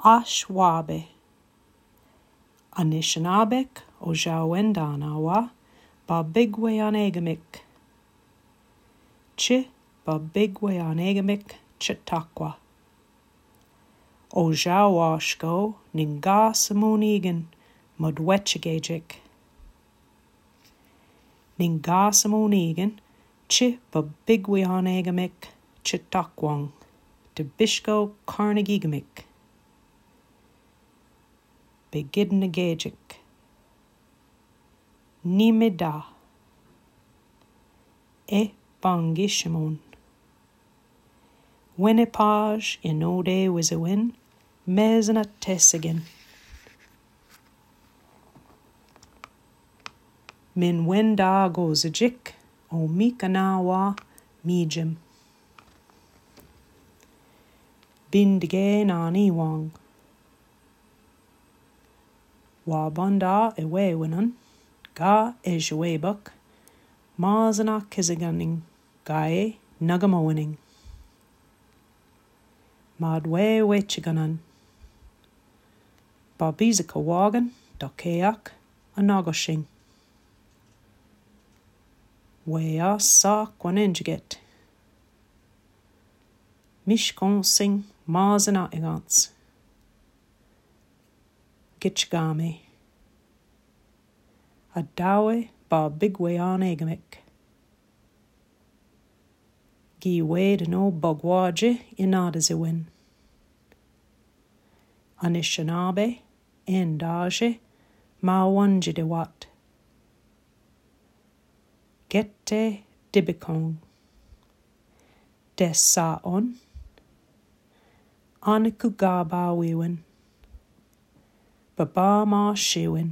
Ashwabe. Anishinabek o Jawendanawa ba bigwe anegamik. Chi ba bigwe anegamik chitakwa. O Jawashko ninga samunigan mudwechigajik. Ninga samunigan chi ba bigwe anegamik chitakwang. De Bishko Carnegiegamik. Begidnagajik. Nimida. E bangishamon. Winnipaj in ode was a win, mesna tessigan. Min wenda goes a jik, o mikanawa mijim. Bindige nani wang. Wabanda ewe winan, ga ejwebuk, mazana kiziganing, gae nagamowining. Madwe wechiganan. Babizika wagan, dokeak, anagoshing. Wea sa kwanenjiget. Mishkonsing mazana igants. Gitchgame. Adawe ba bigwe anegamik. Gi wade no bagwaje inadaziwin. Anishinabe endaje ma wanjidewat. Gette dibikong. Desaon. Anikugaba wiwin. Baba ma shiwin.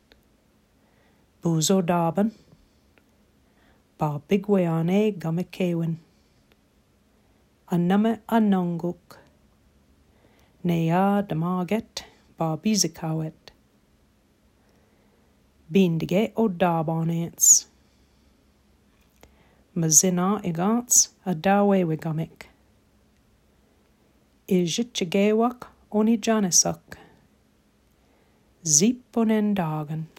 Buzo daban. Ba bigwe ane gamekewin. Aname anonguk. Nea damaget ba bizikawet. Bindige o dabanets. Mazina igants adawe wigamik. Ijitchigewak oni janisak. Ziponen dagen.